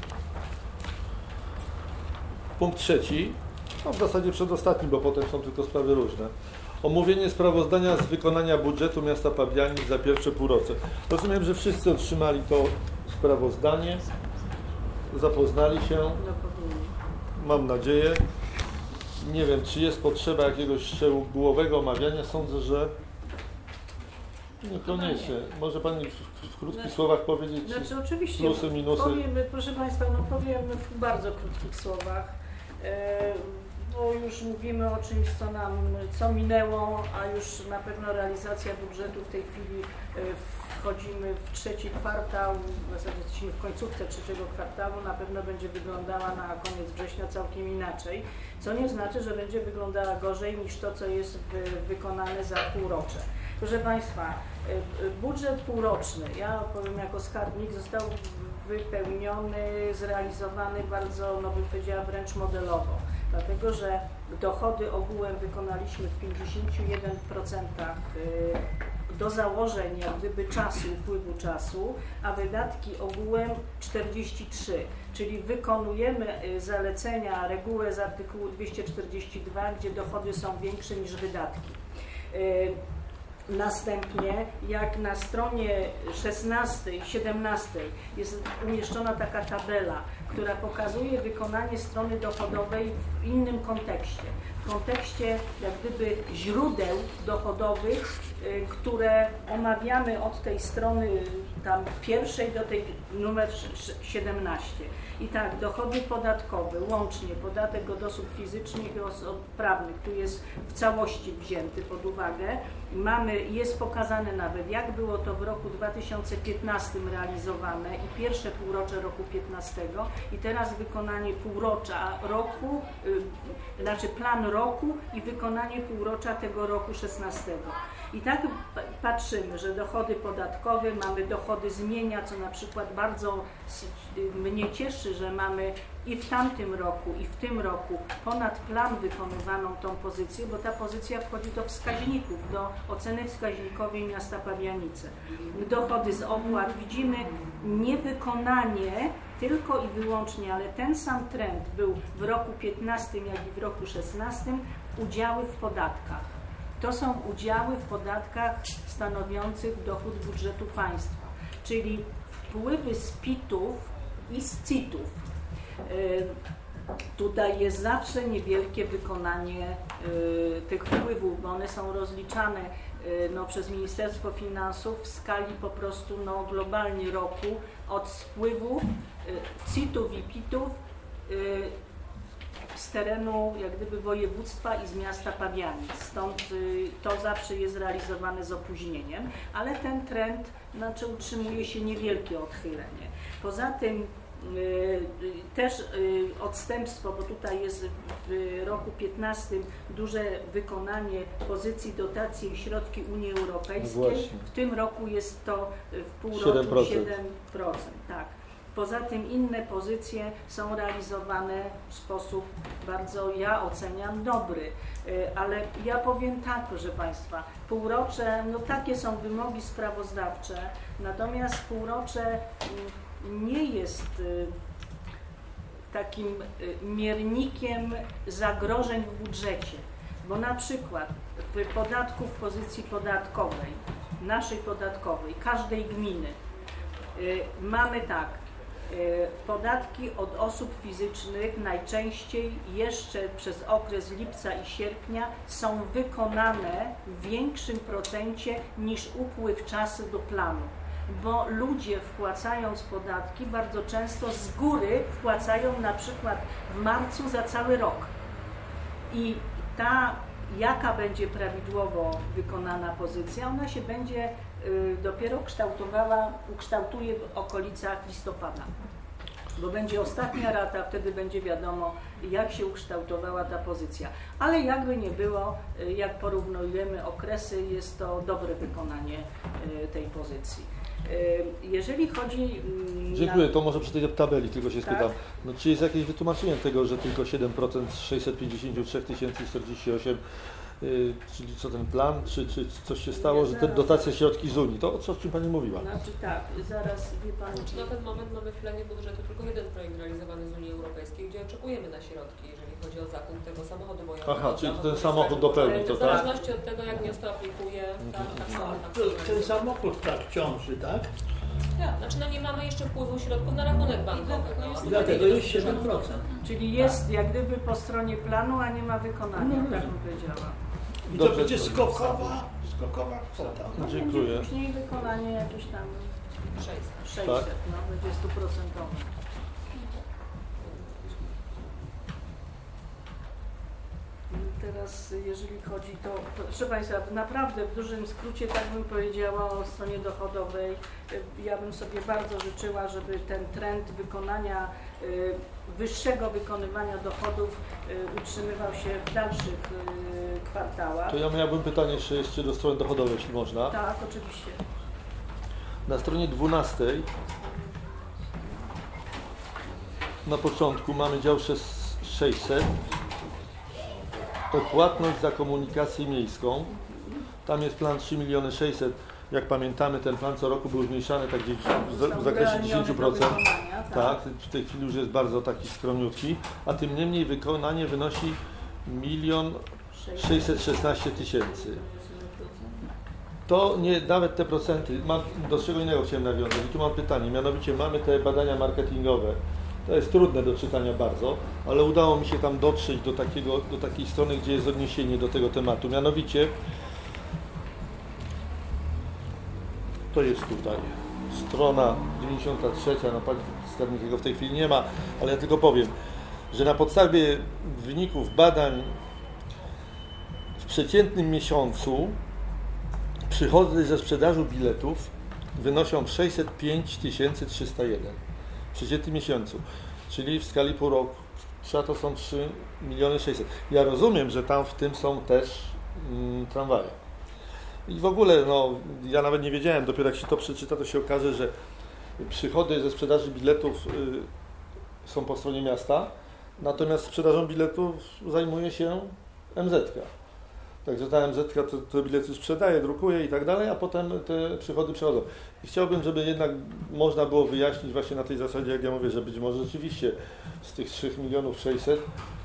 Punkt trzeci, no w zasadzie przedostatni, bo potem są tylko sprawy różne. Omówienie sprawozdania z wykonania budżetu miasta Pabianic za pierwsze półrocze. Rozumiem, że wszyscy otrzymali to sprawozdanie, zapoznali się, mam nadzieję. Nie wiem, czy jest potrzeba jakiegoś szczegółowego omawiania. Sądzę, że niekoniecznie. Może Pani w, w krótkich znaczy, słowach powiedzieć znaczy, oczywiście, plusy, minusy? Powiem, proszę Państwa, no powiem w bardzo krótkich słowach, e, bo już mówimy o czymś, co nam, co minęło, a już na pewno realizacja budżetu w tej chwili e, wchodzimy w trzeci kwartał, w zasadzie jesteśmy w końcówce trzeciego kwartału, na pewno będzie wyglądała na koniec września całkiem inaczej, co nie znaczy, że będzie wyglądała gorzej niż to, co jest wykonane za półrocze. Proszę Państwa, budżet półroczny, ja powiem jako skarbnik, został wypełniony, zrealizowany bardzo, no bym powiedziała, wręcz modelowo, dlatego że dochody ogółem wykonaliśmy w pięćdziesięciu jeden procentach do założeń jak gdyby czasu, upływu czasu, a wydatki ogółem czterdzieści trzy, czyli wykonujemy zalecenia, regułę z artykułu dwieście czterdzieści dwa, gdzie dochody są większe niż wydatki. Następnie, jak na stronie szesnastej, siedemnastej jest umieszczona taka tabela, która pokazuje wykonanie strony dochodowej w innym kontekście. W kontekście jak gdyby źródeł dochodowych, y, które omawiamy od tej strony tam pierwszej do tej numer siedemnaście. I tak, dochody podatkowe, łącznie podatek od osób fizycznych i osób prawnych, tu jest w całości wzięty pod uwagę. Mamy, jest pokazane nawet, jak było to w roku dwa tysiące piętnastym realizowane i pierwsze półrocze roku piętnastego i teraz wykonanie półrocza roku, yy, znaczy plan roku i wykonanie półrocza tego roku szesnastego. I tak patrzymy, że dochody podatkowe, mamy dochody z mienia, co na przykład bardzo mnie cieszy, że mamy i w tamtym roku, i w tym roku ponad plan wykonywaną tą pozycję, bo ta pozycja wchodzi do wskaźników, do oceny wskaźnikowej miasta Pabianice. Dochody z opłat, widzimy niewykonanie tylko i wyłącznie, ale ten sam trend był w roku piętnastym, jak i w roku szesnastym, udziały w podatkach. To są udziały w podatkach stanowiących dochód budżetu państwa, czyli wpływy z pitów i z citów. Tutaj jest zawsze niewielkie wykonanie tych wpływów, bo one są rozliczane no, przez Ministerstwo Finansów w skali po prostu no, globalnie roku od spływów citów i pitów z terenu jak gdyby województwa i z miasta Pabianic. Stąd to zawsze jest realizowane z opóźnieniem, ale ten trend znaczy, utrzymuje się niewielkie odchylenie. Poza tym też odstępstwo, bo tutaj jest w roku piętnastym duże wykonanie pozycji dotacji i środki Unii Europejskiej. No w tym roku jest to w półroczu siedem procent. siedem procent. Tak. Poza tym inne pozycje są realizowane w sposób bardzo, ja oceniam, dobry. Ale ja powiem tak, proszę Państwa, półrocze, no takie są wymogi sprawozdawcze, natomiast półrocze nie jest takim miernikiem zagrożeń w budżecie, bo na przykład w podatku w pozycji podatkowej, naszej podatkowej, każdej gminy mamy tak, podatki od osób fizycznych najczęściej jeszcze przez okres lipca i sierpnia są wykonane w większym procencie niż upływ czasu do planu. Bo ludzie wpłacając podatki bardzo często z góry wpłacają na przykład w marcu za cały rok. I ta, jaka będzie prawidłowo wykonana pozycja, ona się będzie y, dopiero kształtowała, ukształtuje w okolicach listopada. Bo będzie ostatnia rata, wtedy będzie wiadomo, jak się ukształtowała ta pozycja. Ale jakby nie było, jak porównujemy okresy, jest to dobre wykonanie y, tej pozycji. Jeżeli chodzi... Dziękuję, na... to może przy tej tabeli tylko się spytam. Tak? No, czy jest jakieś wytłumaczenie tego, że tylko siedem procent z sześćset pięćdziesiąt trzy tysięcy czterdzieści osiem, yy, czyli co ten plan, czy, czy coś się stało, Nie, że te zaraz. dotacje środki z Unii, to o co o czym Pani mówiła? Znaczy tak, zaraz wie Pani... Czy na ten moment mamy w planie budżetu tylko jeden projekt realizowany z Unii Europejskiej, gdzie oczekujemy na środki, jeżeli chodzi o zakup tego samochodu bojowego. Aha, czyli ten Straży samochód dopełni to, W tak? zależności od tego, jak miasto aplikuje, tak, tak samo tak To, ten samochód tak ciąży, tak? Tak, znaczy no nie mamy jeszcze wpływu środków na rachunek bankowy. No, I dlatego jest siedem procent. Czyli jest jak gdyby po stronie planu, a nie ma wykonania, No, no. tak bym powiedziała. I to Dobrze. będzie skokowa, skokowa kwota. No, Dziękuję. będzie później wykonanie jakieś tam sześćset. sześćset, Tak. no będzie stuprocentowe. Teraz jeżeli chodzi to, proszę Państwa, naprawdę w dużym skrócie tak bym powiedziała o stronie dochodowej. Ja bym sobie bardzo życzyła, żeby ten trend wykonania, wyższego wykonywania dochodów utrzymywał się w dalszych kwartałach. To ja miałbym pytanie jeszcze, jeszcze do strony dochodowej, jeśli można. Tak, oczywiście. Na stronie dwunastej na początku mamy dział sześćset, to płatność za komunikację miejską. Tam jest plan trzy miliony sześćset. Jak pamiętamy, ten plan co roku był zmniejszany tak gdzieś w, w zakresie dziesięć procent. Tak, w tej chwili już jest bardzo taki skromniutki, a tym niemniej wykonanie wynosi milion sześćset szesnaście tysięcy. To nie, nawet te procenty, mam, do czego innego chciałem nawiązać i tu mam pytanie, mianowicie mamy te badania marketingowe. To jest trudne do czytania bardzo, ale udało mi się tam dotrzeć do, takiego, do takiej strony, gdzie jest odniesienie do tego tematu. Mianowicie, to jest tutaj, strona dziewięćdziesiąta trzecia, na sternikiego w tej chwili nie ma, ale ja tylko powiem, że na podstawie wyników badań w przeciętnym miesiącu przychody ze sprzedaży biletów wynoszą sześćset pięć tysięcy trzysta jeden. W przeciętnym miesiącu, czyli w skali pół roku to są trzy miliony sześćset. Ja rozumiem, że tam w tym są też mm, tramwaje. I w ogóle, no, ja nawet nie wiedziałem, dopiero jak się to przeczyta, to się okaże, że przychody ze sprzedaży biletów y, są po stronie miasta, natomiast sprzedażą biletów zajmuje się M Z K. Także ta M Z K te, te bilety sprzedaje, drukuje i tak dalej, a potem te przychody przechodzą. I chciałbym, żeby jednak można było wyjaśnić właśnie na tej zasadzie, jak ja mówię, że być może rzeczywiście z tych trzy miliony sześćset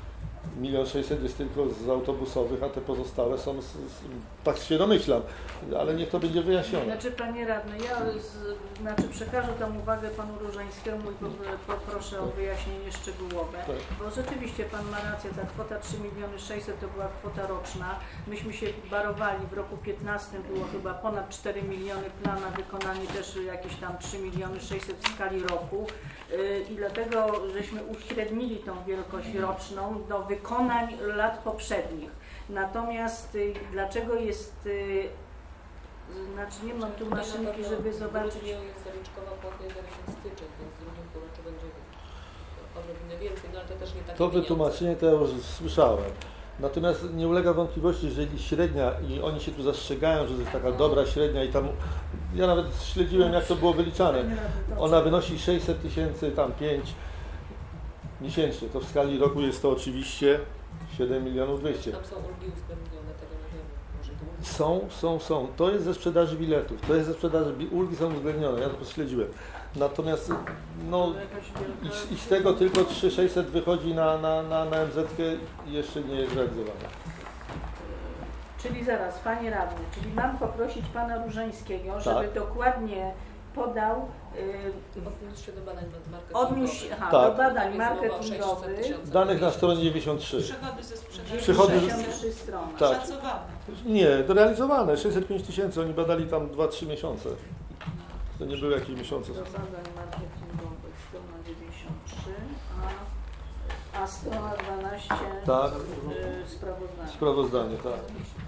milion sześćset jest tylko z autobusowych, a te pozostałe są, z, z, tak się domyślam, ale niech to będzie wyjaśnione. Znaczy Panie Radny, ja z, znaczy przekażę tą uwagę Panu Różańskiemu i poproszę o wyjaśnienie szczegółowe, Tak. bo rzeczywiście Pan ma rację, ta kwota trzy miliony sześćset to była kwota roczna, myśmy się barowali, w roku piętnastym było chyba ponad cztery miliony, plan na wykonanie też jakieś tam trzy miliony sześćset w skali roku yy, i dlatego żeśmy uśrednili tą wielkość roczną do wykonań lat poprzednich. Natomiast y, dlaczego jest, y, znaczy nie mam tu maszynki, żeby zobaczyć. Nie jest zaliczkowa płatność za miesiąc styczeń, więc w drugim półroczu będzie odrobinę więcej, no ale to też nie takie To pieniądze. wytłumaczenie to ja już słyszałem. Natomiast nie ulega wątpliwości, że jeżeli średnia i oni się tu zastrzegają, że to jest taka dobra średnia i tam, ja nawet śledziłem jak to było wyliczane, ona wynosi sześćset tysięcy, tam pięć miesięcznie, to w skali roku jest to oczywiście siedem milionów dwieście. Tam są ulgi uwzględnione, tego nie wiemy. Może długi. Są, są, są. To jest ze sprzedaży biletów, to jest ze sprzedaży, bi- ulgi są uwzględnione, ja to śledziłem. Natomiast no i, i z tego tylko trzy tysiące sześćset wychodzi na, na, na, na em zet kę i jeszcze nie jest realizowane. Czyli zaraz, Panie Radny, czyli mam poprosić Pana Różańskiego, żeby Tak. dokładnie podał, yy, Odniósł się do badań marketingowych. odniósł się aha, Tak. do badań Jest mowa o marketingowych, sześćset tysięcy. Danych na stronie dziewięćdziesiąt trzy. Przychody ze sprzedaży. Przychody- dziewięćdziesiąt trzy strony. Tak. Szacowane. Nie, to realizowane, sześćset pięć tysięcy, oni badali tam dwa trzy miesiące. To nie były jakieś miesiące. Do badań marketingowych, strona dziewięćdziesiąt trzy, a, a strona dwanaście Tak. yy, sprawozdanie. Sprawozdanie, tak.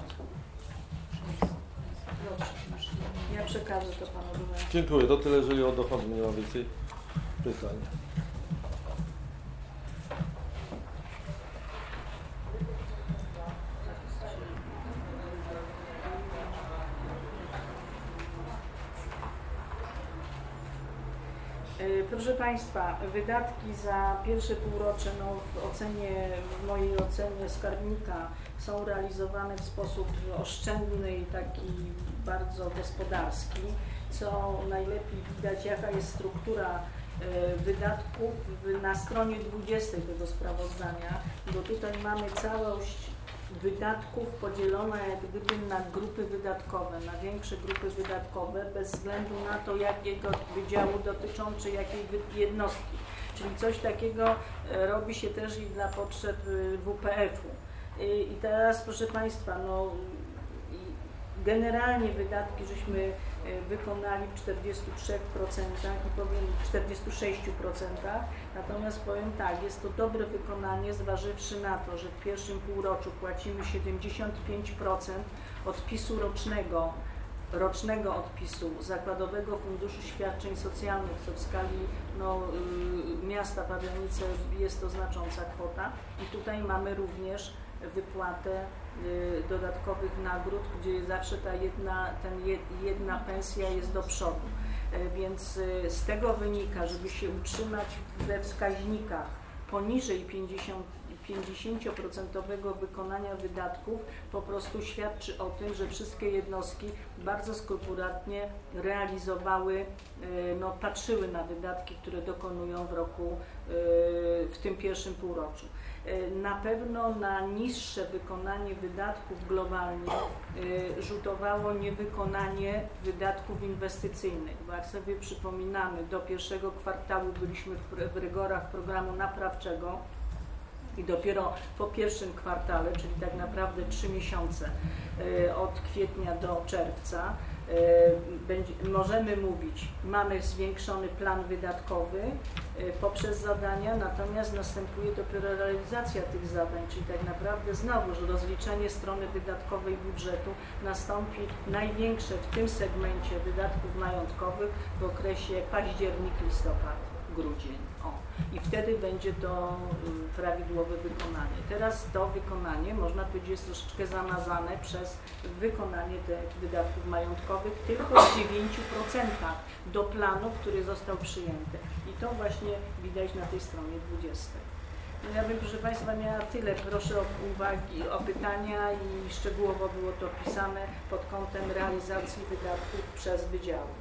Dobrze. Ja przekażę to Panu Różańskiemu. Dziękuję, to tyle, jeżeli o dochody nie ma więcej pytań. Yy, Proszę Państwa, wydatki za pierwsze półrocze no, w ocenie, w mojej ocenie skarbnika są realizowane w sposób oszczędny i taki bardzo gospodarski, co najlepiej widać jaka jest struktura yy, wydatków w- na stronie dwudziestej tego sprawozdania, bo tutaj mamy całość wydatków podzielona jak gdyby na grupy wydatkowe, na większe grupy wydatkowe bez względu na to jakiego wydziału dotyczą czy jakiej wy- jednostki. Czyli coś takiego e, robi się też i dla potrzeb y, W P F u. I, I teraz proszę Państwa, no i generalnie wydatki żeśmy e, wykonali w czterdziestu trzech procentach i powiem czterdziestu sześciu procentach. Natomiast powiem tak, jest to dobre wykonanie, zważywszy na to, że w pierwszym półroczu płacimy siedemdziesiąt pięć procent odpisu rocznego, rocznego odpisu Zakładowego Funduszu Świadczeń Socjalnych, co w skali no, y, miasta Pabianice jest to znacząca kwota. I tutaj mamy również wypłatę y, dodatkowych nagród, gdzie zawsze ta jedna, ten jed, jedna pensja jest do przodu. Więc z tego wynika, żeby się utrzymać we wskaźnikach poniżej pięćdziesiąt procent wykonania wydatków, po prostu świadczy o tym, że wszystkie jednostki bardzo skrupulatnie realizowały, no, patrzyły na wydatki, które dokonują w roku, w tym pierwszym półroczu. Na pewno na niższe wykonanie wydatków globalnie y, rzutowało niewykonanie wydatków inwestycyjnych, bo jak sobie przypominamy, do pierwszego kwartału byliśmy w, w rygorach programu naprawczego i dopiero po pierwszym kwartale, czyli tak naprawdę trzy miesiące y, od kwietnia do czerwca, y, będzie, możemy mówić, mamy zwiększony plan wydatkowy y, poprzez zadania, natomiast następuje dopiero realizacja tych zadań, czyli tak naprawdę znowu, że rozliczenie strony wydatkowej budżetu nastąpi największe w tym segmencie wydatków majątkowych w okresie październik, listopad, grudzień. O. I wtedy będzie to y, prawidłowe wykonanie. Teraz to wykonanie, można powiedzieć, jest troszeczkę zamazane przez wykonanie tych wydatków majątkowych tylko w dziewięciu procentach do planu, który został przyjęty. I to właśnie widać na tej stronie dwudziestej. No ja bym, proszę Państwa, miała tyle. Proszę o uwagi, o pytania i szczegółowo było to pisane pod kątem realizacji wydatków przez wydziały.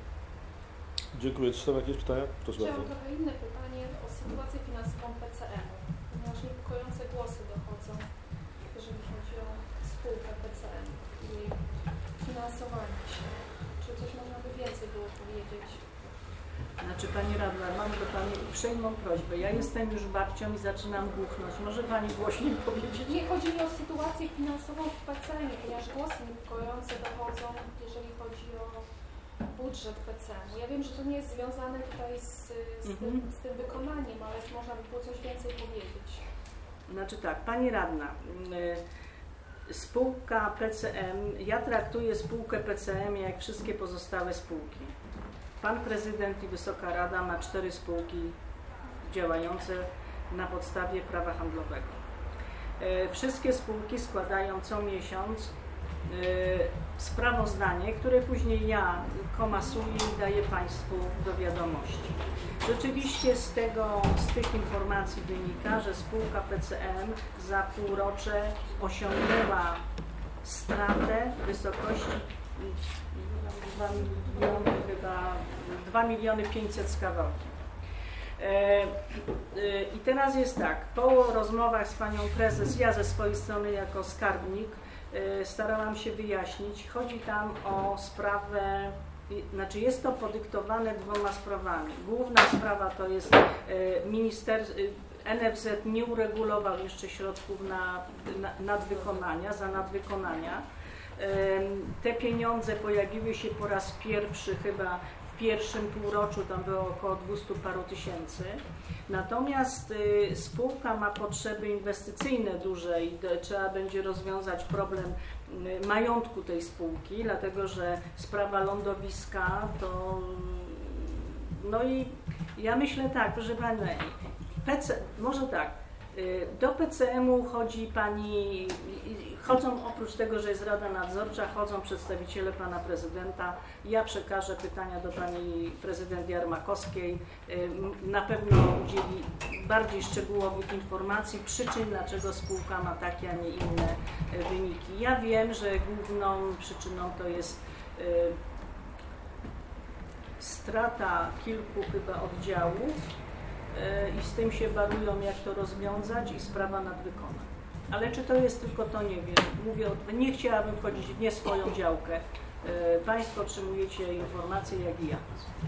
Dziękuję. Czy są jakieś pytania? Proszę Chciałam bardzo. trochę inne pytanie o sytuację finansową P C M-u. ponieważ niepokojące głosy dochodzą, jeżeli chodzi o spółkę P C M i jej finansowanie się. Czy coś można by więcej było powiedzieć? Znaczy Pani Radna, mam do Pani uprzejmą prośbę. Ja jestem już babcią i zaczynam głuchnąć. Może Pani głośniej powiedzieć? Nie chodzi mi o sytuację finansową w P C M-ie, ponieważ głosy niepokojące dochodzą, jeżeli chodzi o budżet P C M-u. Ja wiem, że to nie jest związane tutaj z, z, Mhm. tym, z tym wykonaniem, ale można by było coś więcej powiedzieć. Znaczy tak, Pani Radna, y, spółka P C M, ja traktuję spółkę P C M jak wszystkie pozostałe spółki. Pan Prezydent i Wysoka Rada ma cztery spółki działające na podstawie prawa handlowego. Y, wszystkie spółki składają co miesiąc y, sprawozdanie, które później ja komasuję i daję Państwu do wiadomości. Rzeczywiście z, tego, z tych informacji wynika, że spółka P C M za półrocze osiągnęła stratę w wysokości dwa miliony, chyba dwa miliony pięćset z kawałkiem. E, e, I teraz jest tak, po rozmowach z Panią Prezes, ja ze swojej strony jako skarbnik e, starałam się wyjaśnić, chodzi tam o sprawę. Znaczy jest to podyktowane dwoma sprawami. Główna sprawa to jest ministerstwo, N F Z nie uregulował jeszcze środków na, na nadwykonania, za nadwykonania. Te pieniądze pojawiły się po raz pierwszy chyba w pierwszym półroczu, tam było około dwustu paru tysięcy. Natomiast y, spółka ma potrzeby inwestycyjne duże i do, trzeba będzie rozwiązać problem y, majątku tej spółki, dlatego że sprawa lądowiska to... No i ja myślę tak, proszę Pani, P C, może tak, y, do P C M-u chodzi Pani, y, chodzą oprócz tego, że jest Rada Nadzorcza, chodzą przedstawiciele Pana Prezydenta. Ja przekażę pytania do Pani Prezydent Jarmakowskiej. Na pewno udzieli bardziej szczegółowych informacji, przyczyn, dlaczego spółka ma takie, a nie inne wyniki. Ja wiem, że główną przyczyną to jest strata kilku chyba oddziałów i z tym się barują, jak to rozwiązać i sprawa nadwykonań. Ale czy to jest tylko to, nie wiem. Mówię, nie chciałabym wchodzić w nie swoją działkę. Państwo otrzymujecie informacje, jak i ja.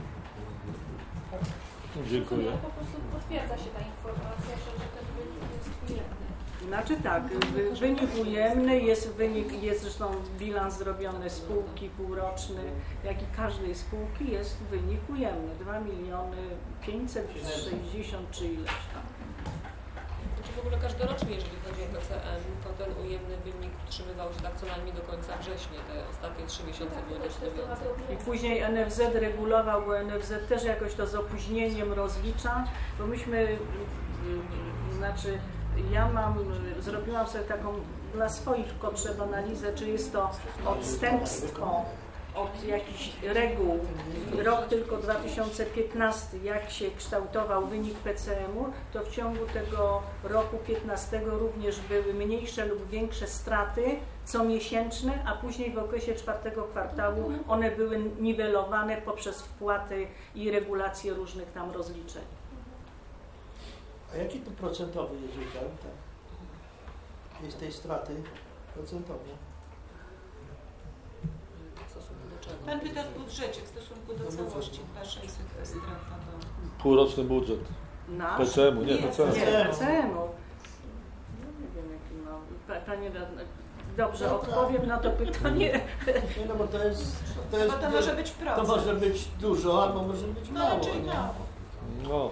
Dziękuję. Po prostu potwierdza się ta informacja, że, że ten wynik jest ujemny. Znaczy tak, wynik ujemny, jest wynik, jest zresztą bilans zrobiony spółki półroczny, jak i każdej spółki jest wynik ujemny. dwa miliony pięćset sześćdziesiąt czy ileś tam. Znaczy w ogóle każdorocznie, jeżeli chodzi o P C M, to ten ujemny wynik utrzymywał się tak co najmniej do końca września. Te ostatnie trzy miesiące były decydujące. I później N F Z regulował, bo N F Z też jakoś to z opóźnieniem rozlicza, bo myśmy, znaczy ja mam, zrobiłam sobie taką dla swoich potrzeb analizę, czy jest to odstępstwo od jakichś reguł, rok tylko dwa tysiące piętnasty, jak się kształtował wynik P C M-u, to w ciągu tego roku piętnastego również były mniejsze lub większe straty comiesięczne, a później w okresie czwartego kwartału one były niwelowane poprzez wpłaty i regulacje różnych tam rozliczeń. A jaki to procentowy jest udział tak? Jest tej straty procentowej? Pan pyta w budżecie w stosunku do całości dwa tysiące sześćset strata do... Półroczny budżet. Nasz? P C M-u, nie, P C M-u. Nie, P C M-u. No nie wiem jaki ma. Pani radna, dobrze, No, odpowiem na to pytanie. Nie, no bo to jest... To, jest, Bo to może być to procent. może być dużo, albo może być No, mało. czyli nie? mało. No.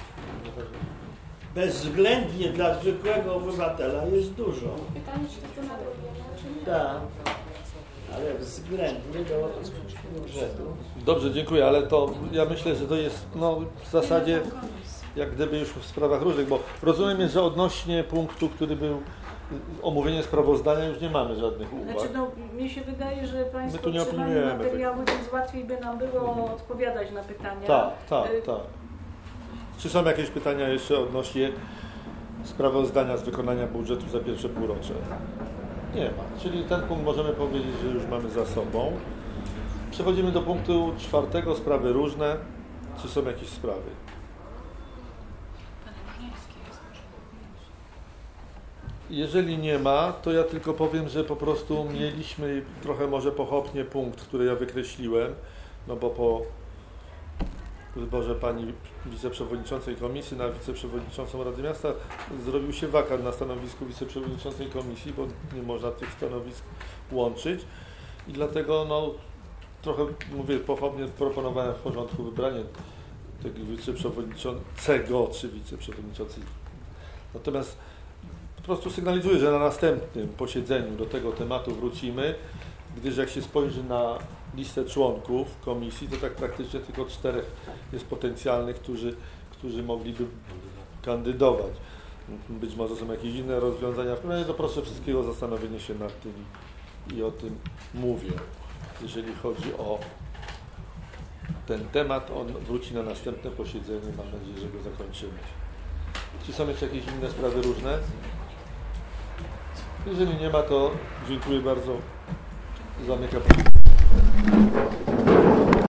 Bezwzględnie dla zwykłego obywatela jest dużo. Pytanie, czy to nadrobione, czy nie? Tak. Ale względnie do budżetu. Dobrze, dziękuję, ale to ja myślę, że to jest no, w zasadzie jak gdyby już w sprawach różnych, bo rozumiem, że odnośnie punktu, który był omówienie sprawozdania, już nie mamy żadnych uwag. Znaczy, no, mnie się wydaje, że Państwo My tu nie otrzymali opiniujemy materiały, więc łatwiej by nam było odpowiadać na pytania. Tak, tak, Y, tak. Czy są jakieś pytania jeszcze odnośnie sprawozdania z wykonania budżetu za pierwsze półrocze? Nie ma. Czyli ten punkt możemy powiedzieć, że już mamy za sobą. Przechodzimy do punktu czwartego, sprawy różne. Czy są jakieś sprawy? Jeżeli nie ma, to ja tylko powiem, że po prostu mieliśmy trochę może pochopnie punkt, który ja wykreśliłem, no bo po wyborze pani wiceprzewodniczącej komisji na wiceprzewodniczącą Rady Miasta zrobił się wakat na stanowisku wiceprzewodniczącej komisji, bo nie można tych stanowisk łączyć i dlatego no trochę, mówię, pochopnie proponowałem w porządku wybranie tego wiceprzewodniczącego czy wiceprzewodniczącej. Natomiast po prostu sygnalizuję, że na następnym posiedzeniu do tego tematu wrócimy, gdyż jak się spojrzy na listę członków komisji, to tak praktycznie tylko czterech jest potencjalnych, którzy, którzy mogliby kandydować. Być może są jakieś inne rozwiązania. W każdym razie to proszę wszystkiego o zastanowienie się nad tym i o tym mówię. Jeżeli chodzi o ten temat, on wróci na następne posiedzenie. Mam nadzieję, że go zakończymy. Czy są jeszcze jakieś inne sprawy różne? Jeżeli nie ma, to dziękuję bardzo. Zamykam posiedzenie.